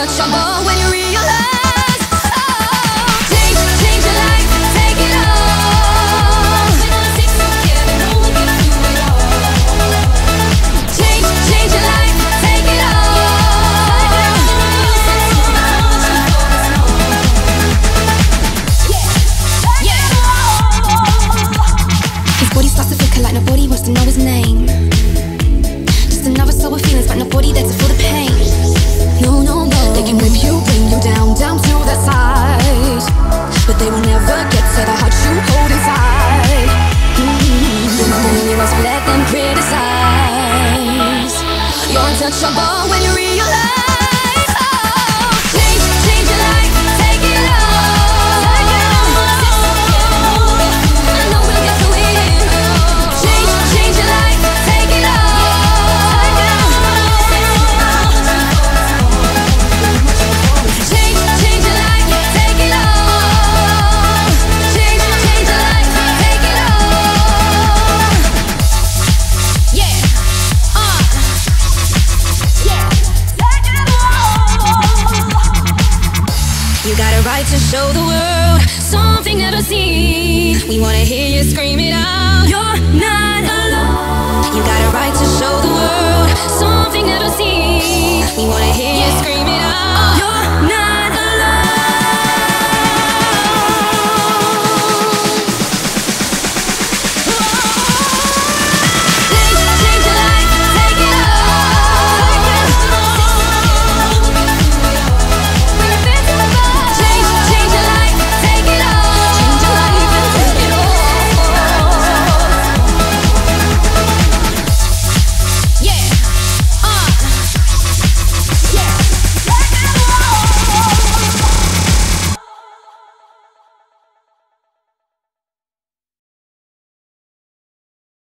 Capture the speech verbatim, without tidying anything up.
untouchable when you realize, oh, change, change your life, take it all. We gonna stick together, no one can do it all. Change, change your life, take it all. Yeah, yeah. His body starts to flicker like nobody wants to know his name. Just another sour feelings, but nobody there to feel the pain. No, no, no. They can whip you, bring you down, down to their size, but they will never get to the heart you hold inside. Mm-hmm. Only ones who let them criticize. You're untouchable when you realize, oh, change, change your life, take it all. I know we'll get through it. Change, change your life, take it all. Change, change your life, take it all. Change, change your life, take it all. Yeah, uh, yeah. You got a right to show the world something never seen. We wanna hear you scream it out. You're not alone. You got a right to show the world something never seen. We wanna hear